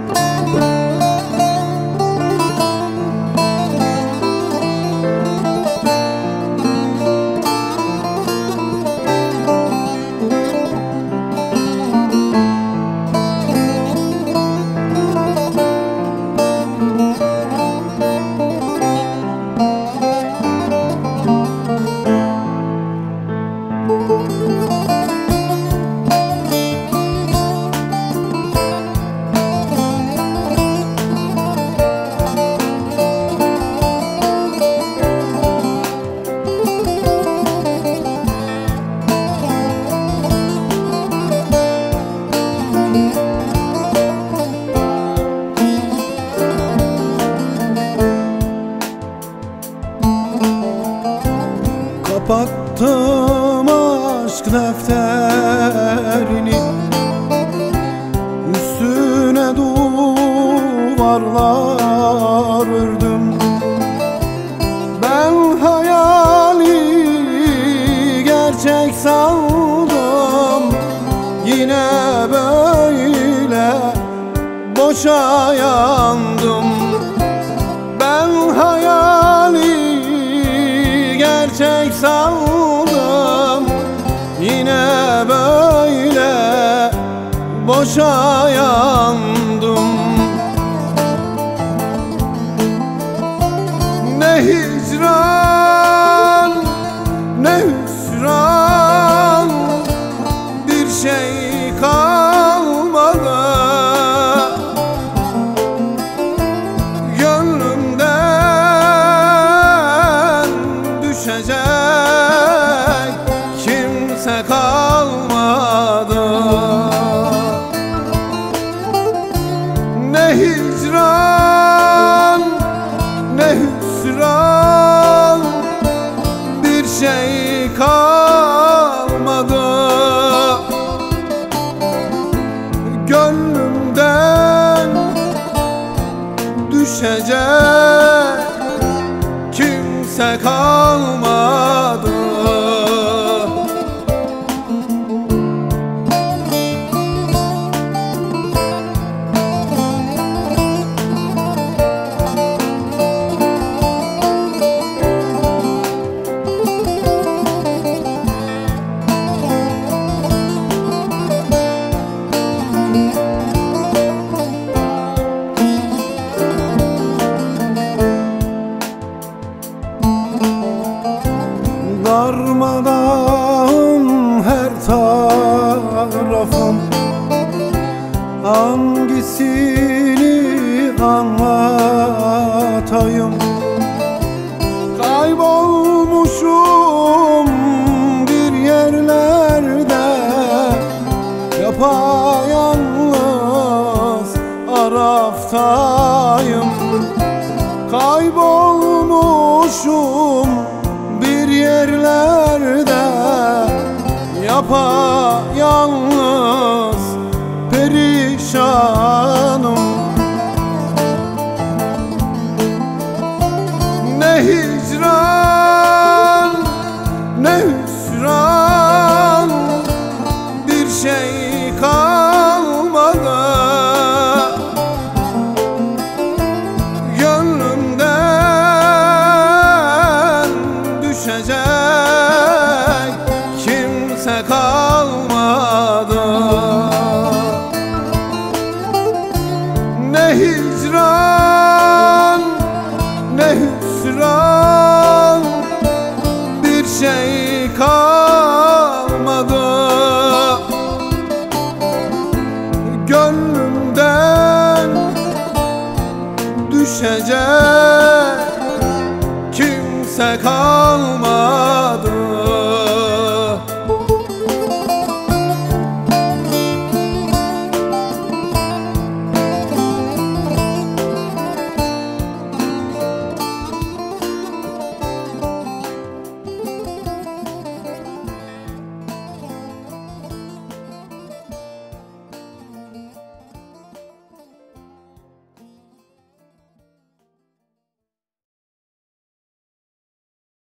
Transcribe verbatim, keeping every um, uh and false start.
Kapattım aşk defterini, üstüne duvarlar ördüm. Ben hayali gerçek sandım, yine böyle boşa yandım. Ben hayali gerçek sandım, yine böyle boşa yandım. Ne hicran ne hüsran, bir şey kalmadı. Gönlümden düşecek kimse kalmadı. Ne hicran ne hüsran, bir şey kalmadı. Gönlümden düşecek kimse kalmadı. Darmadağın her tarafım, hangisini anlatayım? Kaybolmuşum bir yerlerde, yapayalnız Araftayım. Kaybolmuşum bir yerlerde, yapayalnız